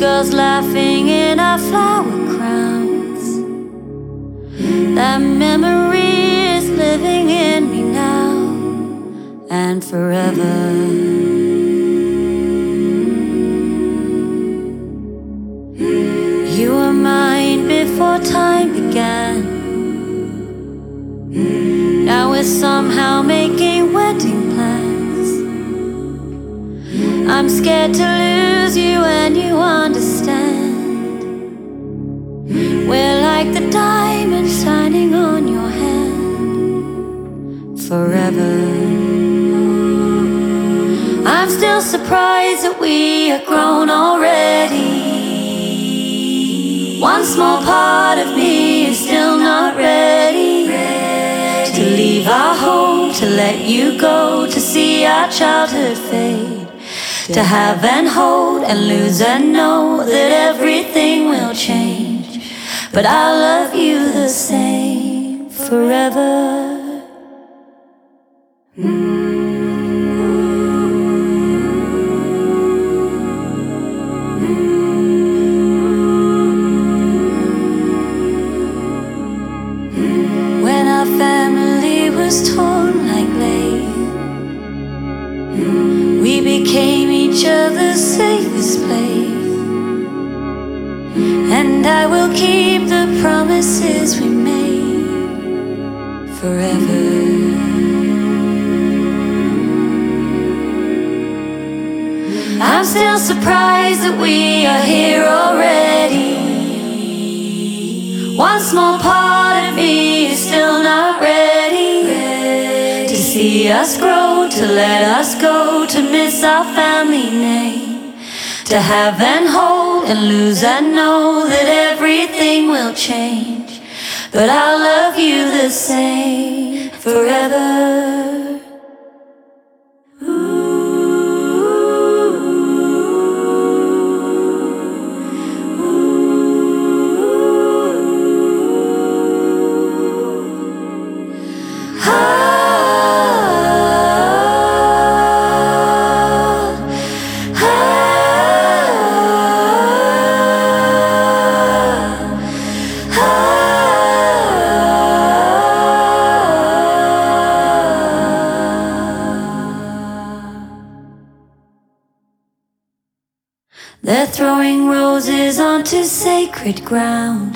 girls laughing in our flower crowns. That memory is living in me now and forever. You were mine before time began. Now we're somehow making wedding plans. I'm scared to lose you and you understand. We're like the diamond shining on your hand forever. I'm still surprised that we are grown already. One small part of me is still not ready to leave our home, to let you go, to see our childhood fade, to have and hold and lose and know that everything will change. But I'll love you the same forever. When our family was torn like lace, we became each other's safest place. And I will keep the promises we made forever. I'm still surprised that we are here already. One small part of me is still not ready to see us grow, to let us go, to miss our family name, to have and hold and lose and know that everything will change. But I'll love you the same forever. They're throwing roses onto sacred ground.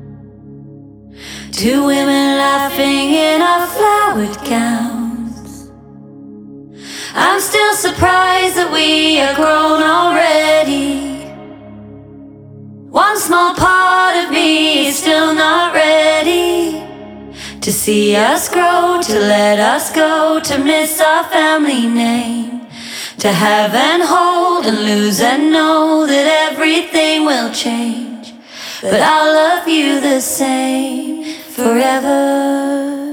Two women laughing in our flowered gowns. I'm still surprised that we are grown already. One small part of me is still not ready to see us grow, to let us go, to miss our family name, to have and hold and lose and know that everything will change. But I'll love you the same forever.